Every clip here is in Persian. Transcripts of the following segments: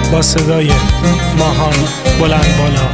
با صدای ماهان بلند بالا.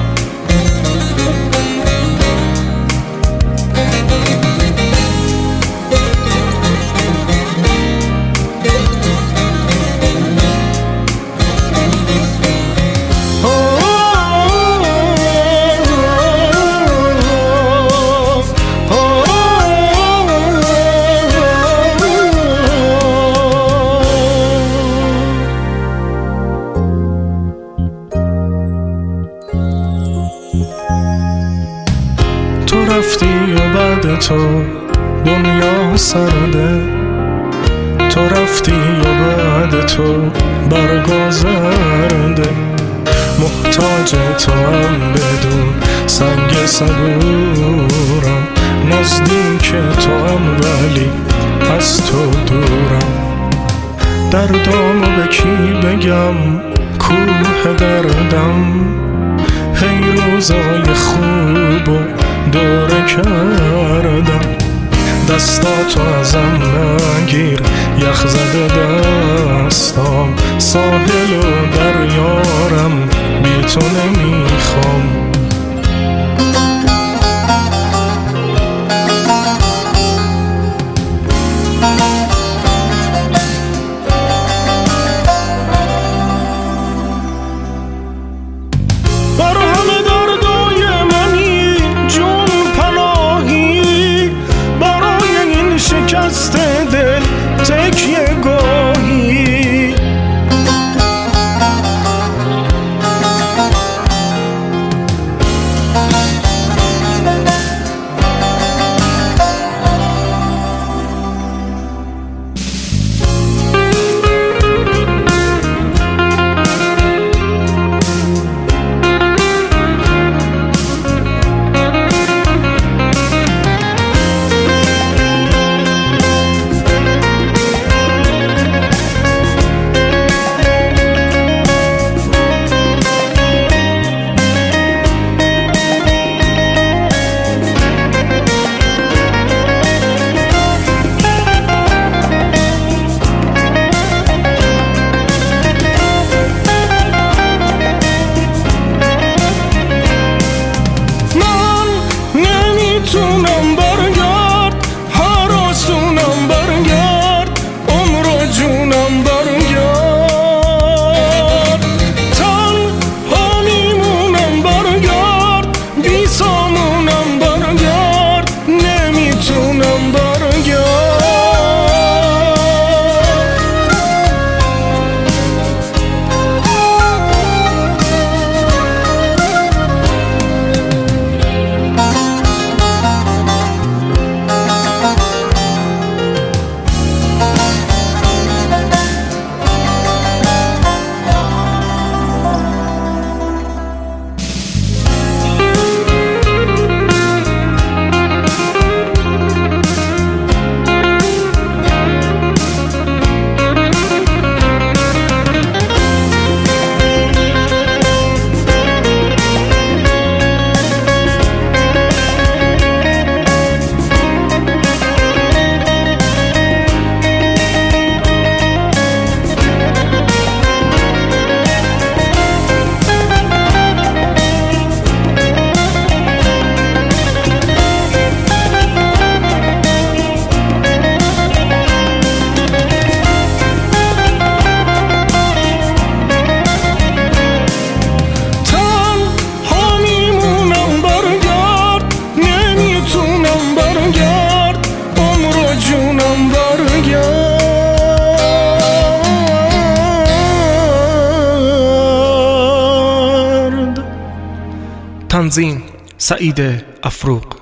تو رفتی و بعد تو دنیا سرده، تو رفتی و بعد تو برگا زرده، محتاج تو هم بدون سنگ صبورم، نزدیک تو هم ولی از تو دورم. دردامو به کی بگم کوه دردم، هی روزای خوب و دوره کردم. دستاتو ازم نگیر یخ زده دستام، ساحل و دریارم بی تو نمیخوام. دل تکیه گاهی تونم برگرد، هراسونم برگرد، عمر و جونم برگرد. تنها میمونم برگرد، بی سامونم برگرد، نمیتونم برگرد. تنظیم سعید افروق.